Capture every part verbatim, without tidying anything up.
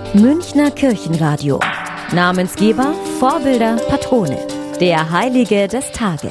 Münchner Kirchenradio. Namensgeber, Vorbilder, Patrone. Der Heilige des Tages.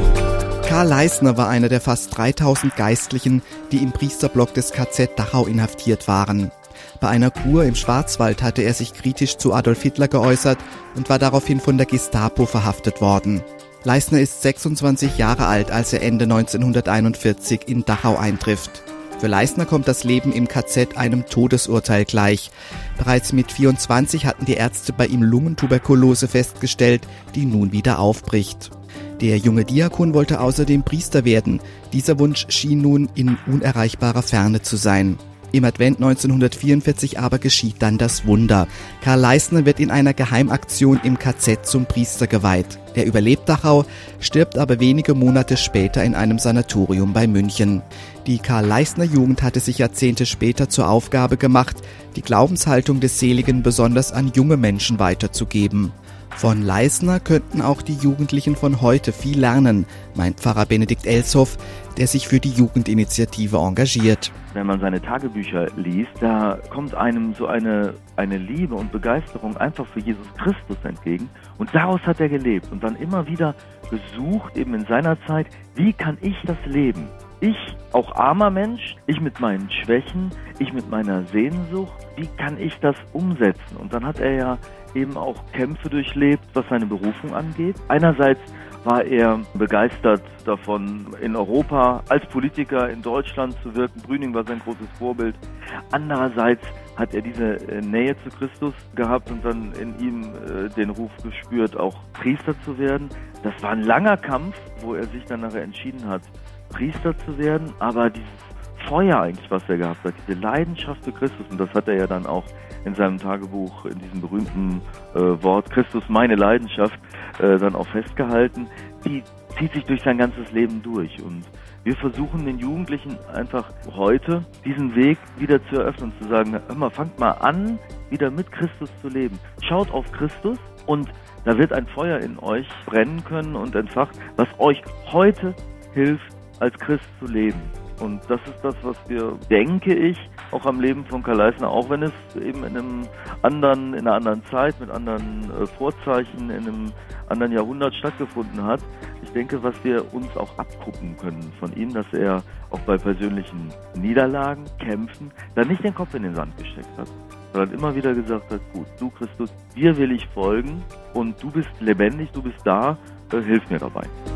Karl Leisner war einer der fast dreitausend Geistlichen, die im Priesterblock des K Z Dachau inhaftiert waren. Bei einer Kur im Schwarzwald hatte er sich kritisch zu Adolf Hitler geäußert und war daraufhin von der Gestapo verhaftet worden. Leisner ist sechsundzwanzig Jahre alt, als er Ende neunzehnhunderteinundvierzig in Dachau eintrifft. Für Leisner kommt das Leben im K Z einem Todesurteil gleich. Bereits mit vierundzwanzig hatten die Ärzte bei ihm Lungentuberkulose festgestellt, die nun wieder aufbricht. Der junge Diakon wollte außerdem Priester werden. Dieser Wunsch schien nun in unerreichbarer Ferne zu sein. Im Advent neunzehnhundertvierundvierzig aber geschieht dann das Wunder. Karl Leisner wird in einer Geheimaktion im K Z zum Priester geweiht. Er überlebt Dachau, stirbt aber wenige Monate später in einem Sanatorium bei München. Die Karl-Leisner-Jugend hatte sich Jahrzehnte später zur Aufgabe gemacht, die Glaubenshaltung des Seligen besonders an junge Menschen weiterzugeben. Von Leisner könnten auch die Jugendlichen von heute viel lernen, meint Pfarrer Benedikt Elshoff, der sich für die Jugendinitiative engagiert. Wenn man seine Tagebücher liest, da kommt einem so eine, eine Liebe und Begeisterung einfach für Jesus Christus entgegen. Und daraus hat er gelebt und dann immer wieder gesucht, eben in seiner Zeit, wie kann ich das leben? Ich, auch armer Mensch, ich mit meinen Schwächen, ich mit meiner Sehnsucht, wie kann ich das umsetzen? Und dann hat er ja eben auch Kämpfe durchlebt, was seine Berufung angeht. Einerseits war er begeistert davon, in Europa als Politiker in Deutschland zu wirken. Brüning war sein großes Vorbild. Andererseits hat er diese Nähe zu Christus gehabt und dann in ihm äh, den Ruf gespürt, auch Priester zu werden. Das war ein langer Kampf, wo er sich dann nachher entschieden hat, Priester zu werden. Aber dieses Feuer eigentlich, was er gehabt hat, diese Leidenschaft für Christus, und das hat er ja dann auch in seinem Tagebuch, in diesem berühmten äh, Wort, Christus meine Leidenschaft, äh, dann auch festgehalten, die zieht sich durch sein ganzes Leben durch. Und wir versuchen den Jugendlichen einfach heute diesen Weg wieder zu eröffnen, zu sagen, hör mal, fangt mal an, wieder mit Christus zu leben. Schaut auf Christus und da wird ein Feuer in euch brennen können und entfacht, was euch heute hilft, als Christ zu leben. Und das ist das, was wir, denke ich, auch am Leben von Karl Leisner, auch wenn es eben in einem anderen, in einer anderen Zeit, mit anderen äh, Vorzeichen, in einem anderen Jahrhundert stattgefunden hat. Ich denke, was wir uns auch abgucken können von ihm, dass er auch bei persönlichen Niederlagen, Kämpfen, da nicht den Kopf in den Sand gesteckt hat, sondern immer wieder gesagt hat, gut, du Christus, dir will ich folgen und du bist lebendig, du bist da, äh, hilf mir dabei.